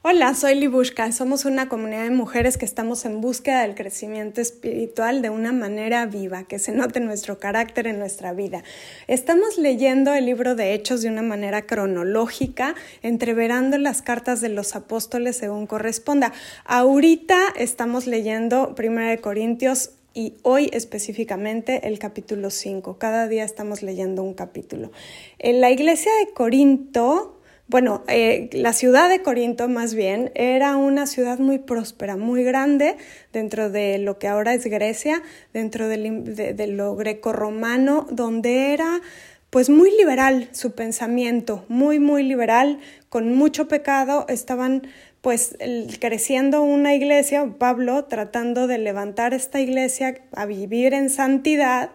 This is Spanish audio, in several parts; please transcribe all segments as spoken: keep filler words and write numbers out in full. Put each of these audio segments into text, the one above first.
Hola, soy Libushka. Somos una comunidad de mujeres que estamos en búsqueda del crecimiento espiritual de una manera viva, que se note nuestro carácter en nuestra vida. Estamos leyendo el libro de Hechos de una manera cronológica, entreverando las cartas de los apóstoles según corresponda. Ahorita estamos leyendo Primera de Corintios y hoy específicamente el capítulo cinco. Cada día estamos leyendo un capítulo. En la iglesia de Corinto... Bueno, eh, la ciudad de Corinto más bien era una ciudad muy próspera, muy grande dentro de lo que ahora es Grecia, dentro de, de, de lo grecorromano, donde era pues muy liberal su pensamiento, muy muy liberal, con mucho pecado. Estaban pues el, creciendo una iglesia, Pablo tratando de levantar esta iglesia a vivir en santidad,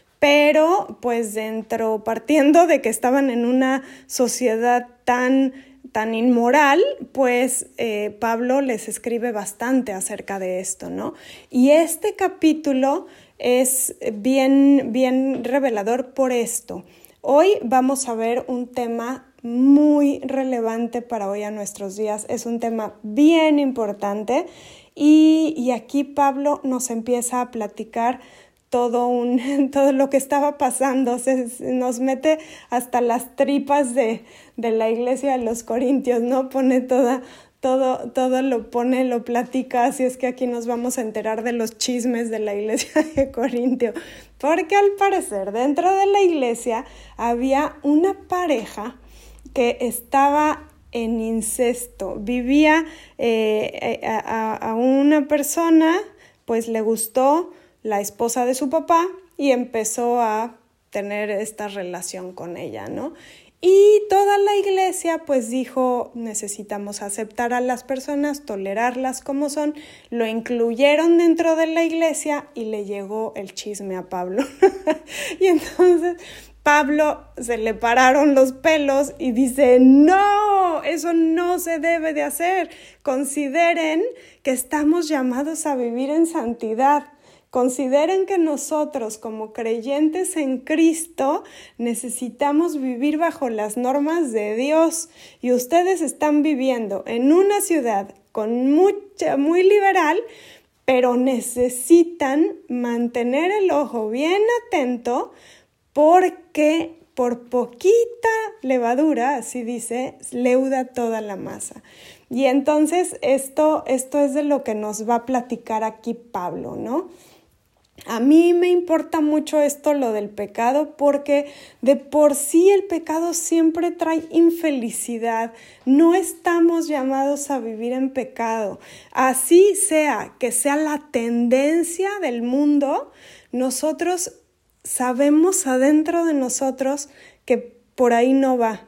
pero pues dentro, partiendo de que estaban en una sociedad tan, tan inmoral, pues eh, Pablo les escribe bastante acerca de esto, ¿no? Y este capítulo es bien, bien revelador por esto. Hoy vamos a ver un tema muy relevante para hoy a nuestros días. Es un tema bien importante y, y aquí Pablo nos empieza a platicar Todo, un, todo lo que estaba pasando, se, se nos mete hasta las tripas de, de la iglesia de los Corintios, ¿no? Pone toda, todo, todo lo pone, lo platica, así es que aquí nos vamos a enterar de los chismes de la iglesia de Corintio, porque al parecer dentro de la iglesia había una pareja que estaba en incesto, vivía eh, a, a una persona, pues le gustó la esposa de su papá y empezó a tener esta relación con ella, ¿no? Y toda la iglesia pues dijo, necesitamos aceptar a las personas, tolerarlas como son, lo incluyeron dentro de la iglesia y le llegó el chisme a Pablo. Y entonces Pablo se le pararon los pelos y dice, no, eso no se debe de hacer. Consideren que estamos llamados a vivir en santidad. Consideren que nosotros como creyentes en Cristo necesitamos vivir bajo las normas de Dios y ustedes están viviendo en una ciudad con mucha, muy liberal, pero necesitan mantener el ojo bien atento porque por poquita levadura, así dice, leuda toda la masa. Y entonces esto, esto es de lo que nos va a platicar aquí Pablo, ¿no? A mí me importa mucho esto, lo del pecado, porque de por sí el pecado siempre trae infelicidad. No estamos llamados a vivir en pecado. Así sea, que sea la tendencia del mundo, nosotros sabemos adentro de nosotros que por ahí no va.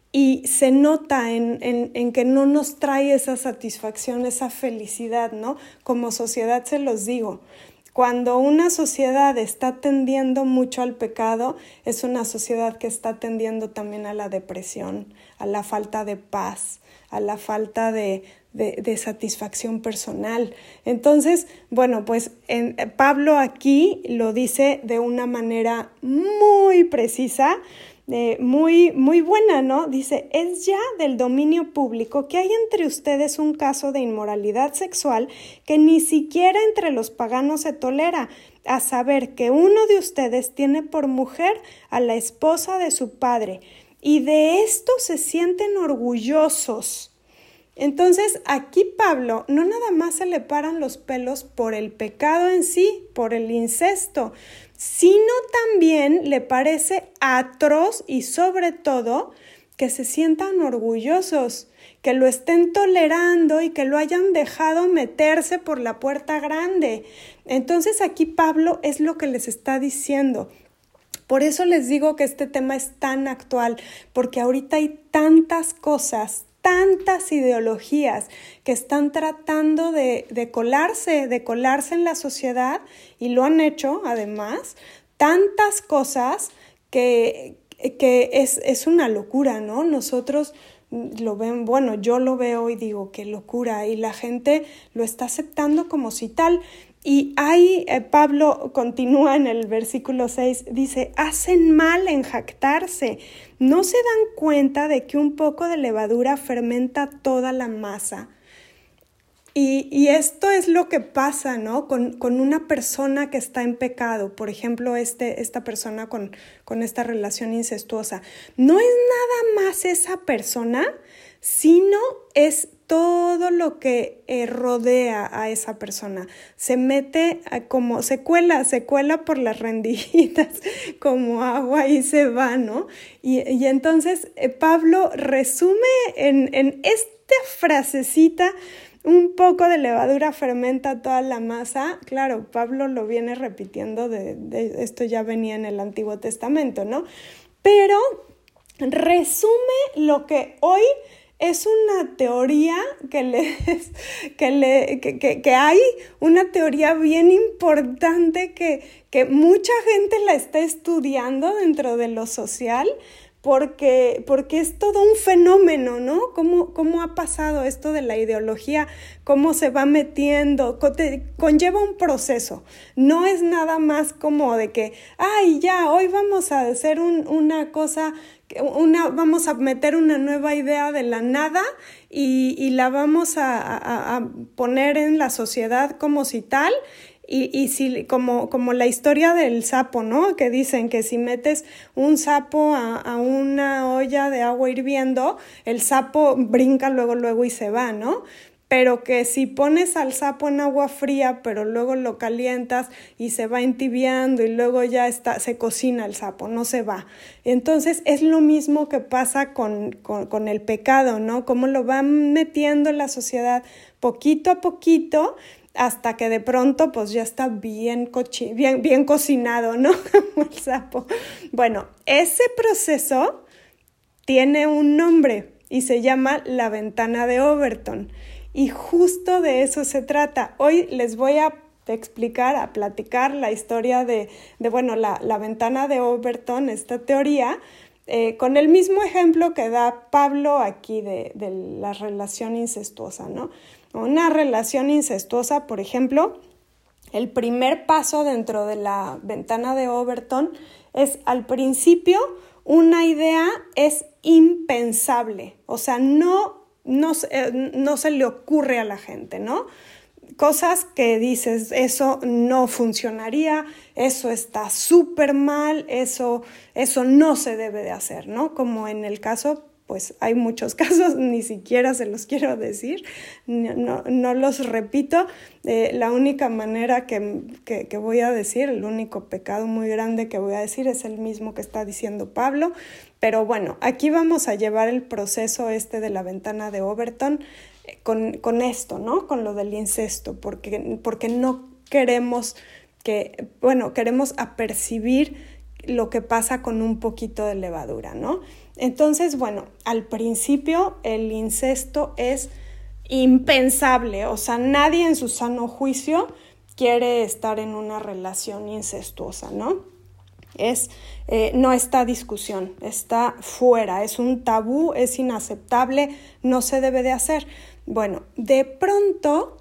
Y se nota en, en, en que no nos trae esa satisfacción, esa felicidad, ¿no? Como sociedad se los digo. Cuando una sociedad está tendiendo mucho al pecado, es una sociedad que está tendiendo también a la depresión, a la falta de paz, a la falta de, de, de satisfacción personal. Entonces, bueno, pues en, Pablo aquí lo dice de una manera muy precisa, Eh, muy, muy buena, ¿no? Dice, es ya del dominio público que hay entre ustedes un caso de inmoralidad sexual que ni siquiera entre los paganos se tolera, a saber que uno de ustedes tiene por mujer a la esposa de su padre y de esto se sienten orgullosos. Entonces aquí Pablo no nada más se le paran los pelos por el pecado en sí, por el incesto, sino también le parece atroz y sobre todo que se sientan orgullosos, que lo estén tolerando y que lo hayan dejado meterse por la puerta grande. Entonces aquí Pablo es lo que les está diciendo. Por eso les digo que este tema es tan actual, porque ahorita hay tantas cosas, tantas ideologías que están tratando de, de colarse, de colarse en la sociedad y lo han hecho además, tantas cosas que, que es, es una locura, ¿no? Nosotros lo ven, bueno, yo lo veo y digo, qué locura, y la gente lo está aceptando como si tal. Y ahí eh, Pablo continúa en el versículo seis, dice, hacen mal en jactarse, ¿no se dan cuenta de que un poco de levadura fermenta toda la masa? Y, y esto es lo que pasa, ¿no? Con, con una persona que está en pecado, por ejemplo, este, esta persona con, con esta relación incestuosa. No es nada más esa persona, sino es todo lo que eh, rodea a esa persona. Se mete a como, se cuela, se cuela por las rendijas como agua y se va, ¿no? Y, y entonces eh, Pablo resume en, en esta frasecita: un poco de levadura fermenta toda la masa. Claro, Pablo lo viene repitiendo, de, de esto ya venía en el Antiguo Testamento, ¿no? Pero resume lo que hoy es una teoría que, les, que, le, que, que, que hay, una teoría bien importante que, que mucha gente la está estudiando dentro de lo social, porque, porque es todo un fenómeno, ¿no? ¿Cómo, cómo ha pasado esto de la ideología? ¿Cómo se va metiendo? Conlleva un proceso. No es nada más como de que, ay, ya, hoy vamos a hacer un, una cosa, una, vamos a meter una nueva idea de la nada y, y la vamos a, a, a poner en la sociedad como si tal. Y, y si, como, como la historia del sapo, ¿no? Que dicen que si metes un sapo a, a una olla de agua hirviendo, el sapo brinca luego, luego y se va, ¿no? Pero que si pones al sapo en agua fría, pero luego lo calientas y se va entibiando y luego ya está, se cocina el sapo, no se va. Entonces es lo mismo que pasa con, con, con el pecado, ¿no? Cómo lo van metiendo en la sociedad poquito a poquito, hasta que de pronto pues ya está bien, cochi- bien, bien cocinado, ¿no? Como el sapo. Bueno, ese proceso tiene un nombre y se llama la ventana de Overton. Y justo de eso se trata. Hoy les voy a explicar, a platicar la historia de, de bueno, la, la ventana de Overton, esta teoría, eh, con el mismo ejemplo que da Pablo aquí de, de la relación incestuosa, ¿no? Una relación incestuosa, por ejemplo, el primer paso dentro de la ventana de Overton es, al principio, una idea es impensable, o sea, no, no, no se le ocurre a la gente, ¿no? Cosas que dices, eso no funcionaría, eso está súper mal, eso, eso no se debe de hacer, ¿no? Como en el caso, pues hay muchos casos, ni siquiera se los quiero decir, no, no los repito. Eh, la única manera que, que, que voy a decir, el único pecado muy grande que voy a decir es el mismo que está diciendo Pablo. Pero bueno, aquí vamos a llevar el proceso este de la ventana de Overton con, con esto, ¿no? Con lo del incesto, porque, porque no queremos que, bueno, queremos apercibir lo que pasa con un poquito de levadura, ¿no? Entonces, bueno, al principio el incesto es impensable, o sea, nadie en su sano juicio quiere estar en una relación incestuosa, ¿no? Es, eh, no está discusión, está fuera, es un tabú, es inaceptable, no se debe de hacer. Bueno, de pronto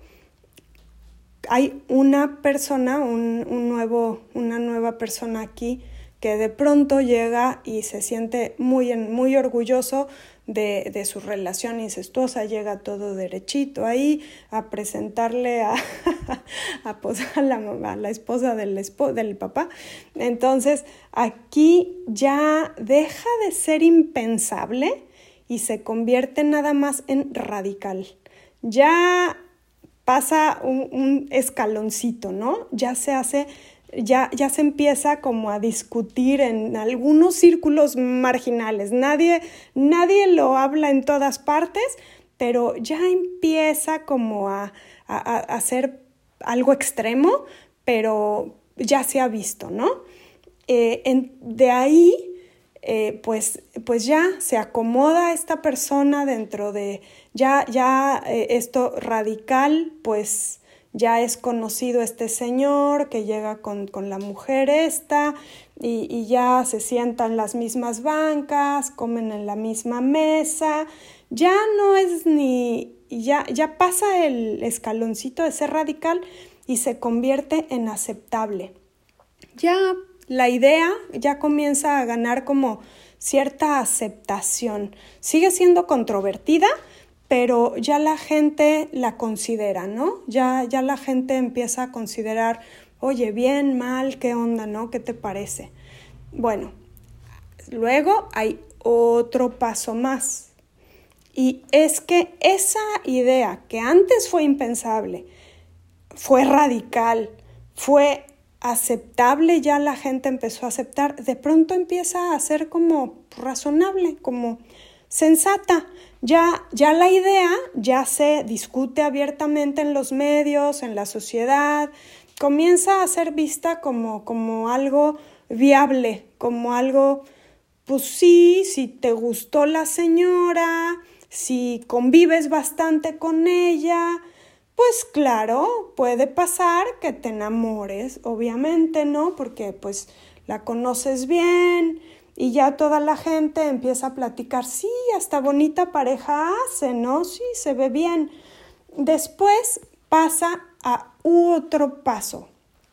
hay una persona, un, un nuevo, una nueva persona aquí que de pronto llega y se siente muy, muy orgulloso de, de su relación incestuosa, llega todo derechito ahí a presentarle a, a, a, la, a la esposa del, espo, del papá. Entonces aquí ya deja de ser impensable y se convierte nada más en radical. Ya pasa un, un escaloncito, ¿no? Ya se hace... Ya, ya se empieza como a discutir en algunos círculos marginales. Nadie, nadie lo habla en todas partes, pero ya empieza como a, a, a ser algo extremo, pero ya se ha visto, ¿no? Eh, en, de ahí, eh, pues, pues ya se acomoda esta persona dentro de, ya, ya eh, esto radical, pues... Ya es conocido este señor que llega con, con la mujer esta y, y ya se sientan en las mismas bancas, comen en la misma mesa. Ya no es ni... Ya, ya pasa el escaloncito de ser radical y se convierte en aceptable. Ya la idea ya comienza a ganar como cierta aceptación. Sigue siendo controvertida, pero ya la gente la considera, ¿no? Ya, ya la gente empieza a considerar, oye, bien, mal, ¿qué onda, no? ¿Qué te parece? Bueno, luego hay otro paso más. Y es que esa idea que antes fue impensable, fue radical, fue aceptable, ya la gente empezó a aceptar, de pronto empieza a ser como razonable, como sensata. Ya, ya la idea ya se discute abiertamente en los medios, en la sociedad, comienza a ser vista como, como algo viable, como algo, pues sí, si te gustó la señora, si convives bastante con ella, pues claro, puede pasar que te enamores, obviamente, ¿no? Porque pues la conoces bien y ya toda la gente empieza a platicar, sí, hasta bonita pareja hace, ¿no? Sí, se ve bien. Después pasa a otro paso.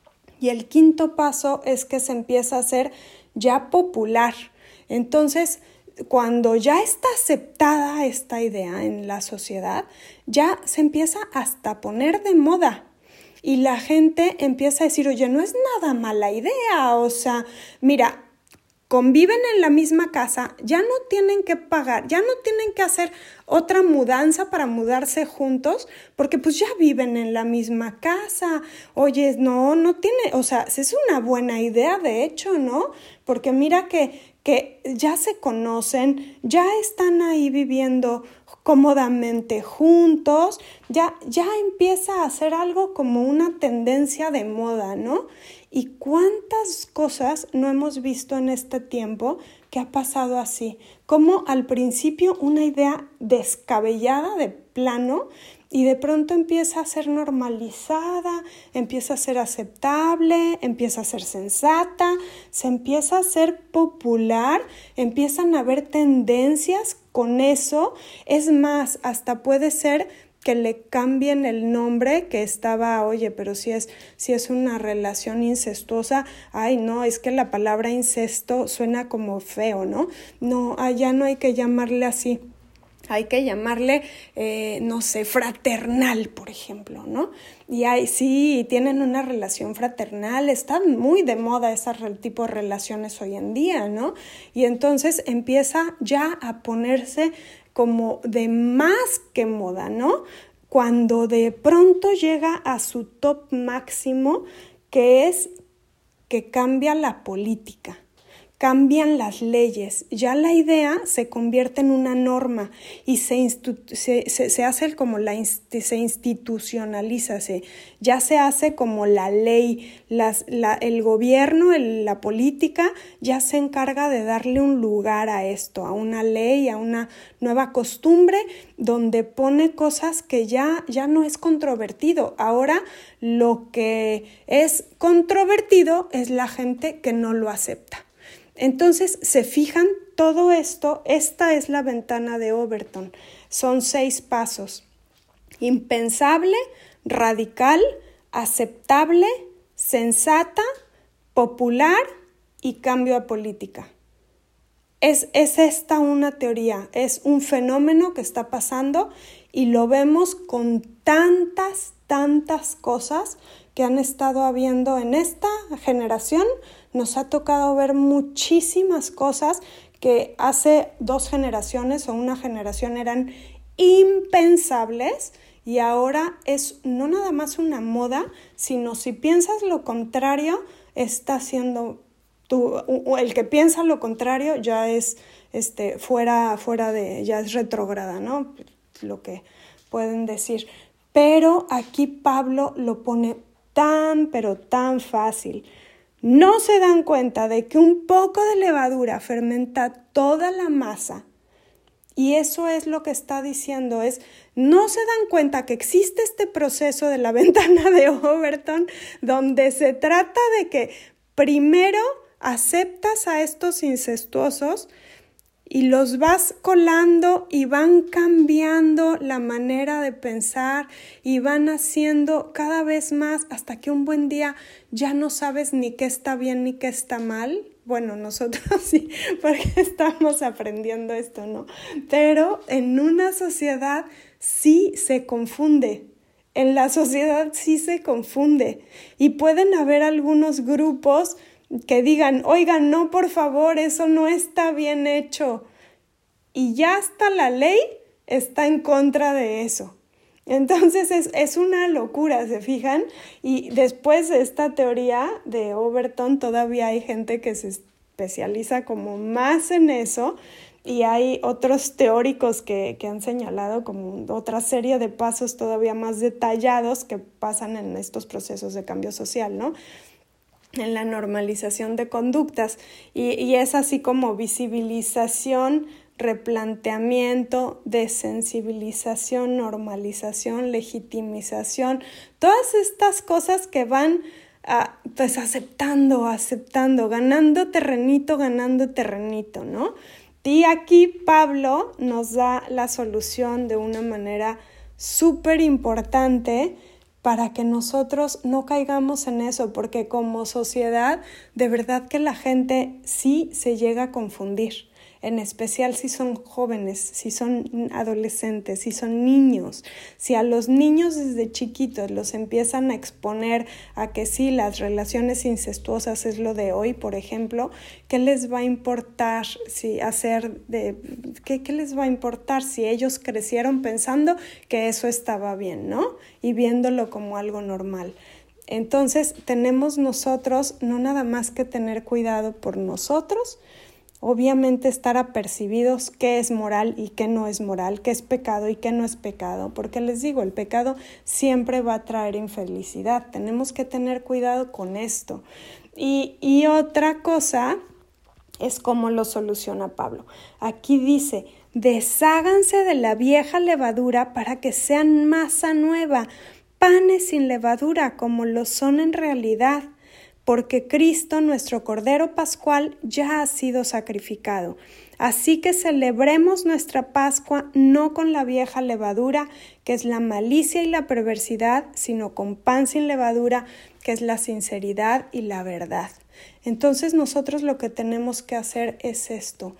Y el quinto paso es que se empieza a hacer ya popular. Entonces, cuando ya está aceptada esta idea en la sociedad, ya se empieza hasta a poner de moda. Y la gente empieza a decir, oye, no es nada mala idea. O sea, mira, conviven en la misma casa, ya no tienen que pagar, ya no tienen que hacer otra mudanza para mudarse juntos, porque pues ya viven en la misma casa. Oye, no, no tiene, o sea, es una buena idea, de hecho, ¿no? Porque mira que, que ya se conocen, ya están ahí viviendo cómodamente juntos, ya, ya empieza a ser algo como una tendencia de moda, ¿no? ¿Y cuántas cosas no hemos visto en este tiempo que ha pasado así? Como al principio una idea descabellada de plano y de pronto empieza a ser normalizada, empieza a ser aceptable, empieza a ser sensata, se empieza a ser popular, empiezan a haber tendencias con eso. Es más, hasta puede ser que le cambien el nombre que estaba, oye, pero si es, si es una relación incestuosa, ay, no, es que la palabra incesto suena como feo, ¿no? No, allá no hay que llamarle así. Hay que llamarle, eh, no sé, fraternal, por ejemplo, ¿no? Y hay, sí, tienen una relación fraternal, están muy de moda ese tipo de relaciones hoy en día, ¿no? Y entonces empieza ya a ponerse como de más que moda, ¿no? Cuando de pronto llega a su top máximo, que es que cambia la política. Cambian las leyes, ya la idea se convierte en una norma y se, institu- se, se, se hace como la inst- se institucionaliza, se, ya se hace como la ley, las, la, el gobierno, el, la política ya se encarga de darle un lugar a esto, a una ley, a una nueva costumbre donde pone cosas que ya, ya no es controvertido. Ahora lo que es controvertido es la gente que no lo acepta. Entonces, se fijan, todo esto, esta es la ventana de Overton. Son seis pasos. Impensable, radical, aceptable, sensata, popular y cambio a política. Es, es esta una teoría, es un fenómeno que está pasando y lo vemos con tantas, tantas cosas que han estado habiendo en esta generación. Nos ha tocado ver muchísimas cosas que hace dos generaciones o una generación eran impensables y ahora es no nada más una moda, sino si piensas lo contrario, está siendo tú, el que piensa lo contrario ya es este, fuera, fuera de, ya es retrógrada, ¿no? Lo que pueden decir. Pero aquí Pablo lo pone tan, pero tan fácil. No se dan cuenta de que un poco de levadura fermenta toda la masa. Y eso es lo que está diciendo, es, no se dan cuenta que existe este proceso de la ventana de Overton, donde se trata de que primero aceptas a estos incestuosos y los vas colando y van cambiando la manera de pensar y van haciendo cada vez más hasta que un buen día ya no sabes ni qué está bien ni qué está mal. bueno, nosotros sí, porque estamos aprendiendo esto, ¿no? Pero en una sociedad sí se confunde. En la sociedad sí se confunde. Y pueden haber algunos grupos que digan, oigan, no, por favor, eso no está bien hecho. Y ya hasta la ley está en contra de eso. Entonces es, es una locura, ¿se fijan? Y después de esta teoría de Overton todavía hay gente que se especializa como más en eso y hay otros teóricos que, que han señalado como otra serie de pasos todavía más detallados que pasan en estos procesos de cambio social, ¿no? En la normalización de conductas y, y es así como visibilización, replanteamiento, desensibilización, normalización, legitimización, todas estas cosas que van uh, pues aceptando, aceptando, ganando terrenito, ganando terrenito, ¿no? Y aquí Pablo nos da la solución de una manera súper importante para que nosotros no caigamos en eso, porque como sociedad, de verdad que la gente sí se llega a confundir, en especial si son jóvenes, si son adolescentes, si son niños. Si a los niños desde chiquitos los empiezan a exponer a que sí, las relaciones incestuosas es lo de hoy, por ejemplo, ¿qué les va a importar si hacer de qué, qué les va a importar si ellos crecieron pensando que eso estaba bien, ¿no? Y viéndolo como algo normal. Entonces, tenemos nosotros no nada más que tener cuidado por nosotros, obviamente estar apercibidos qué es moral y qué no es moral, qué es pecado y qué no es pecado, porque les digo, el pecado siempre va a traer infelicidad. Tenemos que tener cuidado con esto. Y, y otra cosa es cómo lo soluciona Pablo. Aquí dice, desháganse de la vieja levadura para que sean masa nueva, panes sin levadura como lo son en realidad, porque Cristo, nuestro Cordero Pascual, ya ha sido sacrificado. Así que celebremos nuestra Pascua no con la vieja levadura, que es la malicia y la perversidad, sino con pan sin levadura, que es la sinceridad y la verdad. Entonces nosotros lo que tenemos que hacer es esto,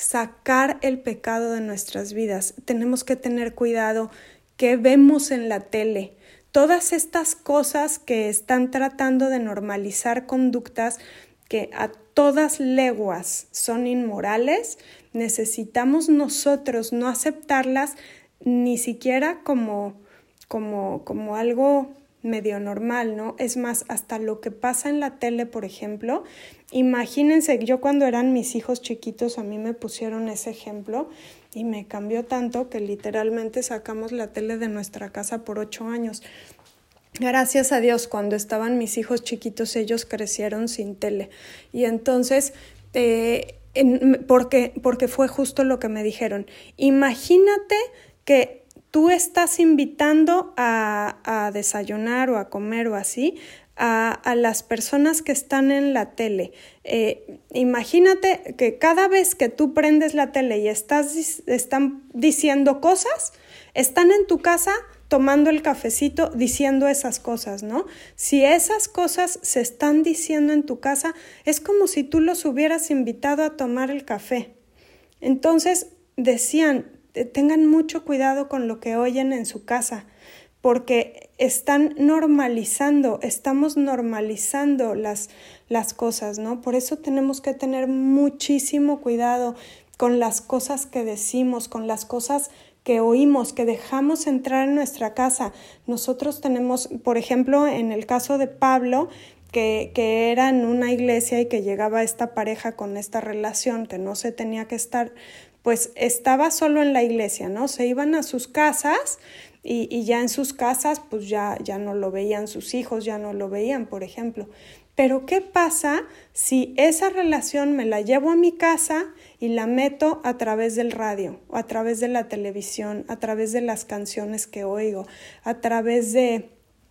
sacar el pecado de nuestras vidas. Tenemos que tener cuidado que vemos en la tele. Todas estas cosas que están tratando de normalizar conductas que a todas leguas son inmorales, necesitamos nosotros no aceptarlas ni siquiera como, como, como algo medio normal, ¿no? Es más, hasta lo que pasa en la tele, por ejemplo, imagínense, yo cuando eran mis hijos chiquitos a mí me pusieron ese ejemplo y me cambió tanto que literalmente sacamos la tele de nuestra casa por ocho años. Gracias a Dios, cuando estaban mis hijos chiquitos, ellos crecieron sin tele. Y entonces, eh, en, porque, porque fue justo lo que me dijeron. Imagínate que tú estás invitando a, a desayunar o a comer o así a, a las personas que están en la tele. Eh, imagínate que cada vez que tú prendes la tele y estás, están diciendo cosas, están en tu casa tomando el cafecito diciendo esas cosas, ¿no? Si esas cosas se están diciendo en tu casa, es como si tú los hubieras invitado a tomar el café. Entonces decían, tengan mucho cuidado con lo que oyen en su casa, porque están normalizando, estamos normalizando las, las cosas, ¿no? Por eso tenemos que tener muchísimo cuidado con las cosas que decimos, con las cosas que oímos, que dejamos entrar en nuestra casa. Nosotros tenemos, por ejemplo, en el caso de Pablo, que, que era en una iglesia y que llegaba esta pareja con esta relación que no se tenía que estar, pues estaba solo en la iglesia, ¿no? Se iban a sus casas y, y ya en sus casas pues ya, ya no lo veían sus hijos, ya no lo veían, por ejemplo. Pero ¿qué pasa si esa relación me la llevo a mi casa y la meto a través del radio, o a través de la televisión, a través de las canciones que oigo, a través de,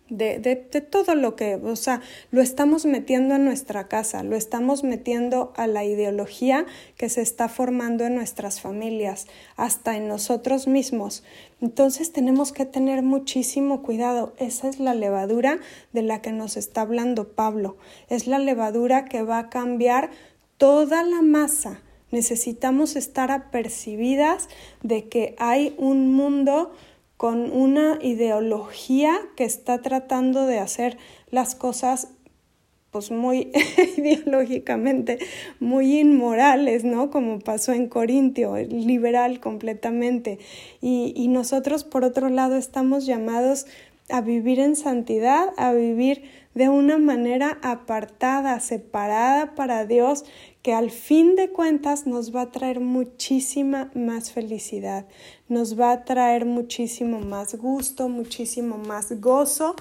De, de, de todo lo que, o sea, lo estamos metiendo en nuestra casa, lo estamos metiendo a la ideología que se está formando en nuestras familias, hasta en nosotros mismos. Entonces tenemos que tener muchísimo cuidado. Esa es la levadura de la que nos está hablando Pablo. Es la levadura que va a cambiar toda la masa. Necesitamos estar apercibidas de que hay un mundo con una ideología que está tratando de hacer las cosas pues muy ideológicamente muy inmorales, ¿no? Como pasó en Corintio, liberal completamente. Y, y nosotros, por otro lado, estamos llamados a vivir en santidad, a vivir de una manera apartada, separada para Dios, que al fin de cuentas nos va a traer muchísima más felicidad, nos va a traer muchísimo más gusto, muchísimo más gozo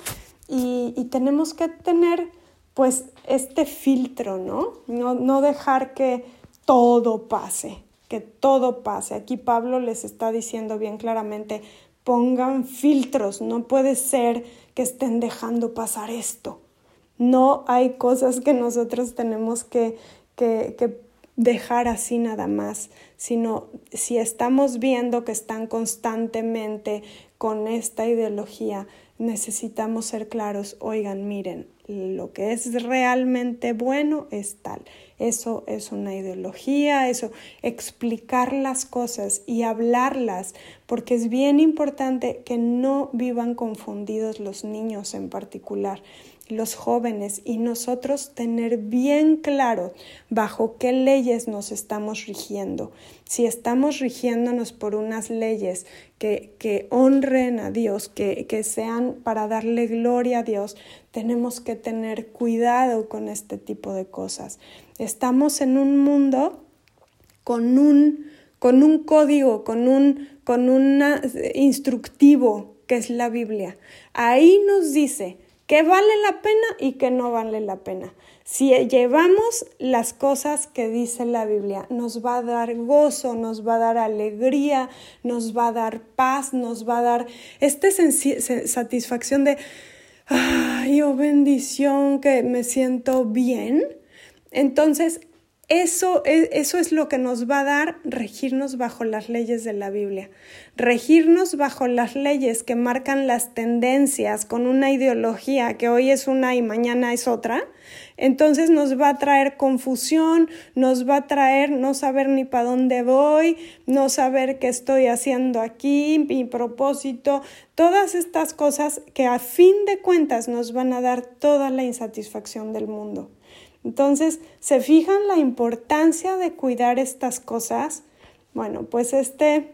y, y tenemos que tener pues este filtro, ¿no? No, no dejar que todo pase, que todo pase. Aquí Pablo les está diciendo bien claramente, pongan filtros, no puede ser que estén dejando pasar esto. No hay cosas que nosotros tenemos que, que, que dejar así nada más, sino si estamos viendo que están constantemente con esta ideología, necesitamos ser claros, oigan, miren, lo que es realmente bueno es tal. Eso es una ideología, eso, explicar las cosas y hablarlas, porque es bien importante que no vivan confundidos los niños en particular, los jóvenes, y nosotros tener bien claro bajo qué leyes nos estamos rigiendo. Si estamos rigiéndonos por unas leyes que, que honren a Dios, que, que sean para darle gloria a Dios, tenemos que tener cuidado con este tipo de cosas. Estamos en un mundo con un, con un código, con un con un instructivo que es la Biblia. Ahí nos dice que vale la pena y que no vale la pena. Si llevamos las cosas que dice la Biblia, nos va a dar gozo, nos va a dar alegría, nos va a dar paz, nos va a dar esta satisfacción de, ay, oh bendición, que me siento bien. Entonces, Eso es, eso es lo que nos va a dar regirnos bajo las leyes de la Biblia, regirnos bajo las leyes que marcan las tendencias con una ideología que hoy es una y mañana es otra. Entonces nos va a traer confusión, nos va a traer no saber ni para dónde voy, no saber qué estoy haciendo aquí, mi propósito, todas estas cosas que a fin de cuentas nos van a dar toda la insatisfacción del mundo. Entonces, ¿se fijan la importancia de cuidar estas cosas? Bueno, pues este,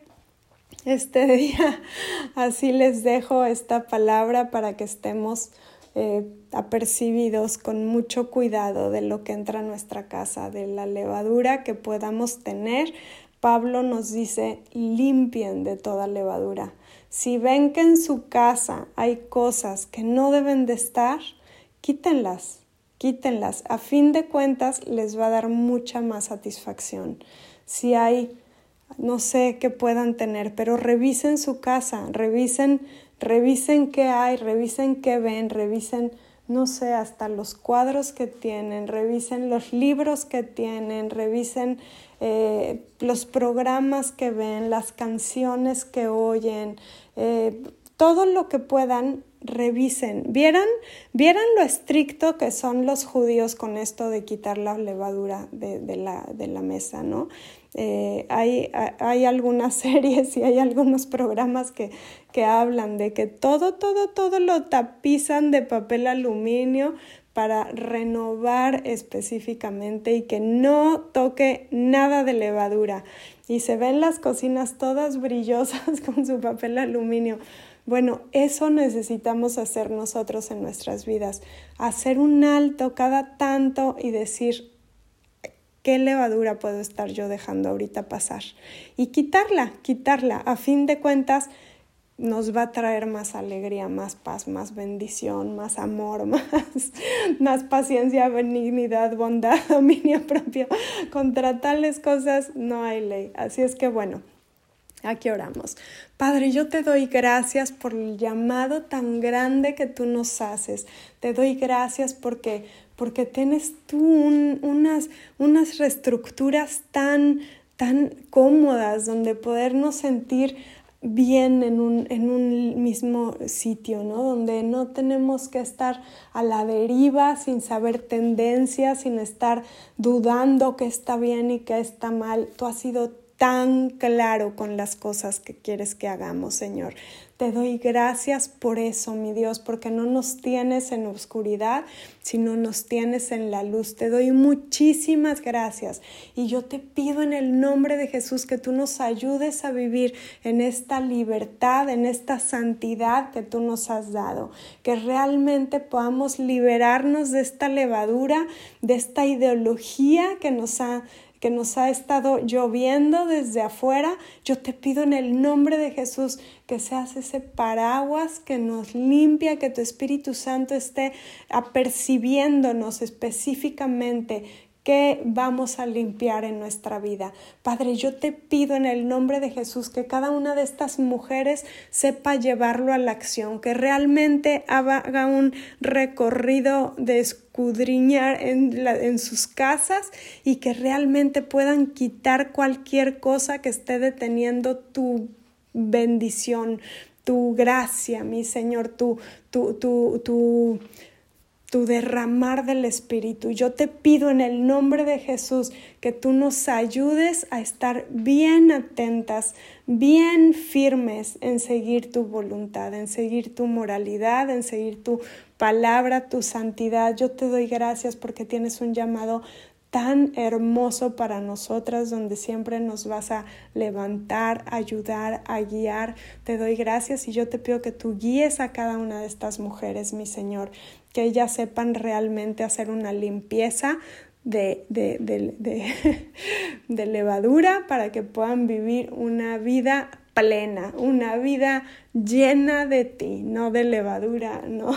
este día así les dejo esta palabra para que estemos eh, apercibidos con mucho cuidado de lo que entra a nuestra casa, de la levadura que podamos tener. Pablo nos dice, limpien de toda levadura. Si ven que en su casa hay cosas que no deben de estar, quítenlas. Quítenlas, a fin de cuentas les va a dar mucha más satisfacción. Si hay, no sé qué puedan tener, pero revisen su casa, revisen, revisen qué hay, revisen qué ven, revisen, no sé, hasta los cuadros que tienen, revisen los libros que tienen, revisen eh, los programas que ven, las canciones que oyen, eh, todo lo que puedan. Revisen, ¿vieran? ¿Vieran lo estricto que son los judíos con esto de quitar la levadura de, de, la, de la mesa, ¿no? Eh, hay, hay algunas series y hay algunos programas que, que hablan de que todo, todo, todo lo tapizan de papel aluminio para renovar específicamente y que no toque nada de levadura. Y se ven las cocinas todas brillosas con su papel aluminio. Bueno, eso necesitamos hacer nosotros en nuestras vidas, hacer un alto cada tanto y decir, ¿qué levadura puedo estar yo dejando ahorita pasar? Y quitarla, quitarla. A fin de cuentas, nos va a traer más alegría, más paz, más bendición, más amor, más, más paciencia, benignidad, bondad, dominio propio. Contra tales cosas no hay ley. Así es que bueno, Aquí oramos. Padre, yo te doy gracias por el llamado tan grande que tú nos haces. Te doy gracias porque, porque tienes tú un, unas, unas reestructuras tan, tan cómodas donde podernos sentir bien en un, en un mismo sitio, ¿no? Donde no tenemos que estar a la deriva sin saber tendencias, sin estar dudando qué está bien y qué está mal. Tú has sido tan claro con las cosas que quieres que hagamos, Señor. Te doy gracias por eso, mi Dios, porque no nos tienes en oscuridad, sino nos tienes en la luz. Te doy muchísimas gracias y yo te pido en el nombre de Jesús que tú nos ayudes a vivir en esta libertad, en esta santidad que tú nos has dado, que realmente podamos liberarnos de esta levadura, de esta ideología que nos ha que nos ha estado lloviendo desde afuera. Yo te pido en el nombre de Jesús que seas ese paraguas que nos limpia, que tu Espíritu Santo esté apercibiéndonos específicamente qué vamos a limpiar en nuestra vida. Padre, yo te pido en el nombre de Jesús que cada una de estas mujeres sepa llevarlo a la acción, que realmente haga un recorrido de escudriñar en, la, en sus casas y que realmente puedan quitar cualquier cosa que esté deteniendo tu bendición, tu gracia, mi Señor, tu, tu, tu, tu tu derramar del Espíritu. Yo te pido en el nombre de Jesús que tú nos ayudes a estar bien atentas, bien firmes en seguir tu voluntad, en seguir tu moralidad, en seguir tu palabra, tu santidad. Yo te doy gracias porque tienes un llamado tan hermoso para nosotras, donde siempre nos vas a levantar, ayudar, a guiar. Te doy gracias y yo te pido que tú guíes a cada una de estas mujeres, mi Señor, que ellas sepan realmente hacer una limpieza de, de, de, de, de levadura para que puedan vivir una vida plena, una vida llena de ti, no de levadura, no,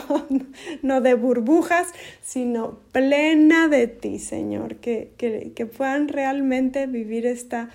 no de burbujas, sino plena de ti, Señor, que, que, que puedan realmente vivir esta,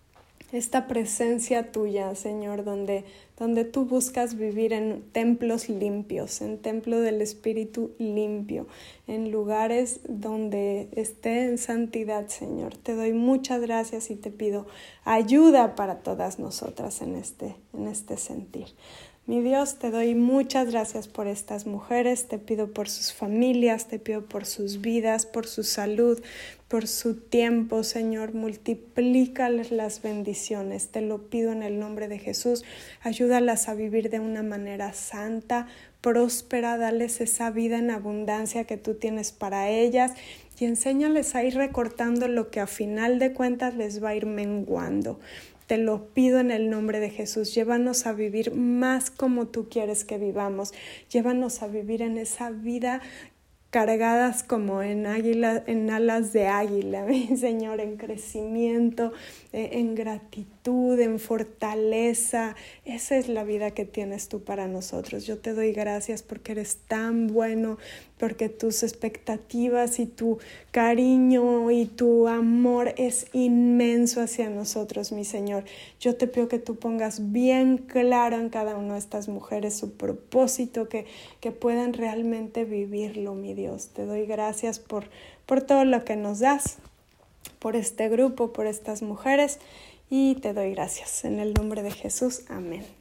esta presencia tuya, Señor, donde, donde tú buscas vivir en templos limpios, en templo del Espíritu limpio, en lugares donde esté en santidad, Señor. Te doy muchas gracias y te pido ayuda para todas nosotras en este, en este sentir. Mi Dios, te doy muchas gracias por estas mujeres, te pido por sus familias, te pido por sus vidas, por su salud, por su tiempo, Señor, multiplícales las bendiciones, te lo pido en el nombre de Jesús, ayúdalas a vivir de una manera santa, próspera, dales esa vida en abundancia que tú tienes para ellas y enséñales a ir recortando lo que a final de cuentas les va a ir menguando. Te lo pido en el nombre de Jesús, llévanos a vivir más como tú quieres que vivamos, llévanos a vivir en esa vida cargadas como en águila, en alas de águila, mi Señor, en crecimiento, en gratitud, en fortaleza. Esa es la vida que tienes tú para nosotros. Yo te doy gracias porque eres tan bueno, porque tus expectativas y tu cariño y tu amor es inmenso hacia nosotros, mi Señor. Yo te pido que tú pongas bien claro en cada una de estas mujeres su propósito, que, que puedan realmente vivirlo, mi Dios. Te doy gracias por, por todo lo que nos das, por este grupo, por estas mujeres, y te doy gracias. En el nombre de Jesús, amén.